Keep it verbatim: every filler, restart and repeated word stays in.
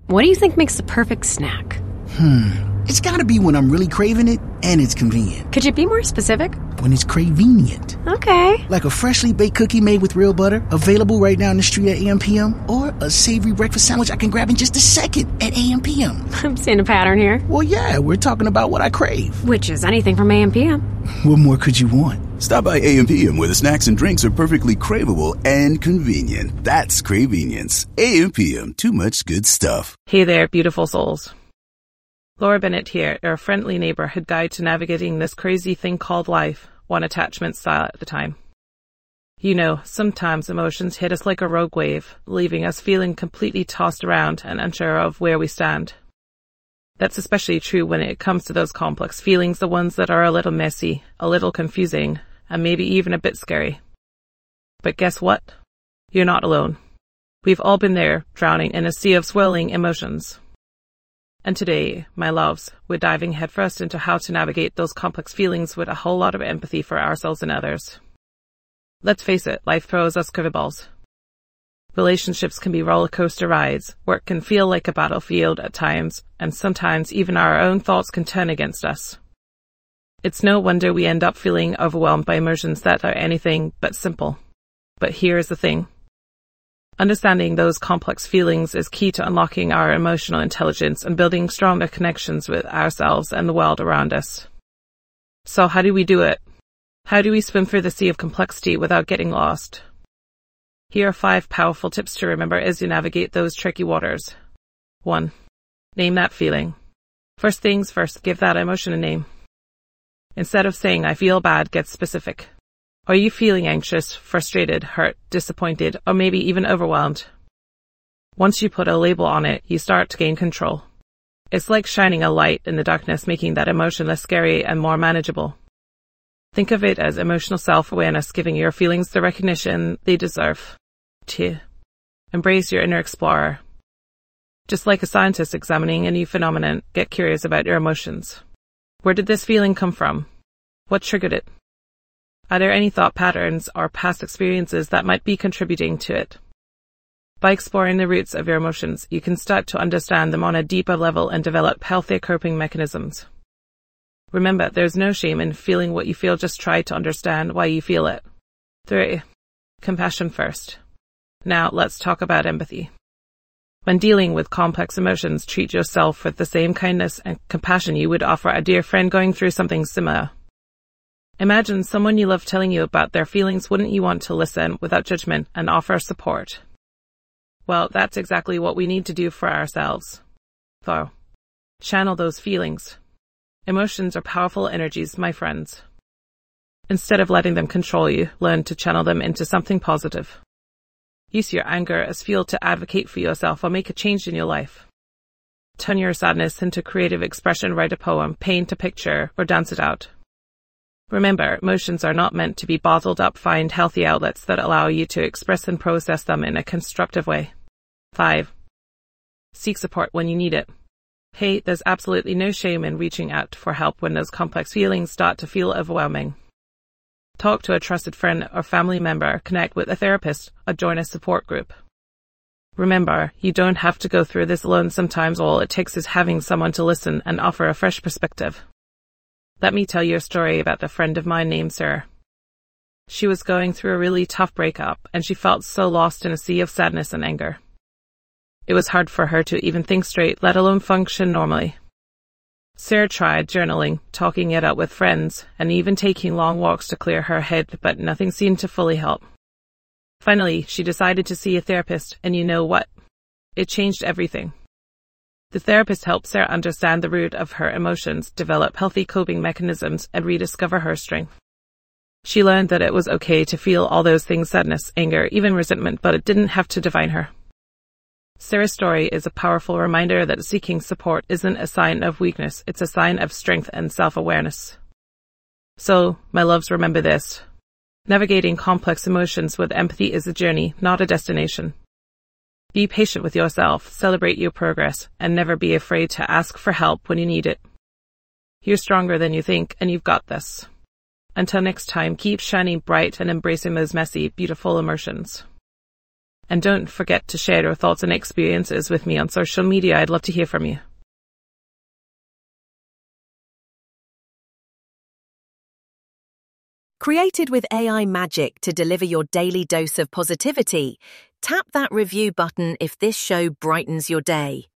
What do you think makes the perfect snack? Hmm. It's gotta be when I'm really craving it and it's convenient. Could you be more specific? When it's cravenient. Okay. Like a freshly baked cookie made with real butter, available right now in the street at A M P M, or a savory breakfast sandwich I can grab in just a second at A M P M. I'm seeing a pattern here. Well, yeah, we're talking about what I crave. Which is anything from A M P M. What more could you want? Stop by A M P M where the snacks and drinks are perfectly craveable and convenient. That's Cravenience. A M P M, too much good stuff. Hey there, beautiful souls. Laura Bennett here, your friendly neighborhood guide to navigating this crazy thing called life, one attachment style at a time. You know, sometimes emotions hit us like a rogue wave, leaving us feeling completely tossed around and unsure of where we stand. That's especially true when it comes to those complex feelings, the ones that are a little messy, a little confusing, and maybe even a bit scary. But guess what? You're not alone. We've all been there, drowning in a sea of swirling emotions. And today, my loves, we're diving headfirst into how to navigate those complex feelings with a whole lot of empathy for ourselves and others. Let's face it, life throws us curveballs. Relationships can be roller coaster rides, work can feel like a battlefield at times, and sometimes even our own thoughts can turn against us. It's no wonder we end up feeling overwhelmed by emotions that are anything but simple. But here's the thing. Understanding those complex feelings is key to unlocking our emotional intelligence and building stronger connections with ourselves and the world around us. So how do we do it? How do we swim through the sea of complexity without getting lost? Here are five powerful tips to remember as you navigate those tricky waters. One, name that feeling. First things first, give that emotion a name. Instead of saying, I feel bad, get specific. Are you feeling anxious, frustrated, hurt, disappointed, or maybe even overwhelmed? Once you put a label on it, you start to gain control. It's like shining a light in the darkness, making that emotion less scary and more manageable. Think of it as emotional self-awareness, giving your feelings the recognition they deserve. Two, embrace your inner explorer. Just like a scientist examining a new phenomenon, get curious about your emotions. Where did this feeling come from? What triggered it? Are there any thought patterns or past experiences that might be contributing to it? By exploring the roots of your emotions, you can start to understand them on a deeper level and develop healthier coping mechanisms. Remember, there's no shame in feeling what you feel, just try to understand why you feel it. Three, compassion first. Now, let's talk about empathy. When dealing with complex emotions, treat yourself with the same kindness and compassion you would offer a dear friend going through something similar. Imagine someone you love telling you about their feelings. Wouldn't you want to listen without judgment and offer support? Well, that's exactly what we need to do for ourselves. So, channel those feelings. Emotions are powerful energies, my friends. Instead of letting them control you, learn to channel them into something positive. Use your anger as fuel to advocate for yourself or make a change in your life. Turn your sadness into creative expression, write a poem, paint a picture, or dance it out. Remember, emotions are not meant to be bottled up. Find healthy outlets that allow you to express and process them in a constructive way. Five, seek support when you need it. Hey, there's absolutely no shame in reaching out for help when those complex feelings start to feel overwhelming. Talk to a trusted friend or family member, connect with a therapist, or join a support group. Remember, you don't have to go through this alone. Sometimes all it takes is having someone to listen and offer a fresh perspective. Let me tell you a story about a friend of mine named Sarah. She was going through a really tough breakup, and she felt so lost in a sea of sadness and anger. It was hard for her to even think straight, let alone function normally. Sarah tried journaling, talking it out with friends, and even taking long walks to clear her head, but nothing seemed to fully help. Finally, she decided to see a therapist, and you know what? It changed everything. The therapist helped Sarah understand the root of her emotions, develop healthy coping mechanisms, and rediscover her strength. She learned that it was okay to feel all those things, sadness, anger, even resentment, but it didn't have to define her. Sarah's story is a powerful reminder that seeking support isn't a sign of weakness, it's a sign of strength and self-awareness. So, my loves, remember this. Navigating complex emotions with empathy is a journey, not a destination. Be patient with yourself, celebrate your progress, and never be afraid to ask for help when you need it. You're stronger than you think, and you've got this. Until next time, keep shining bright and embracing those messy, beautiful emotions. And don't forget to share your thoughts and experiences with me on social media. I'd love to hear from you. Created with A I magic to deliver your daily dose of positivity, tap that review button if this show brightens your day.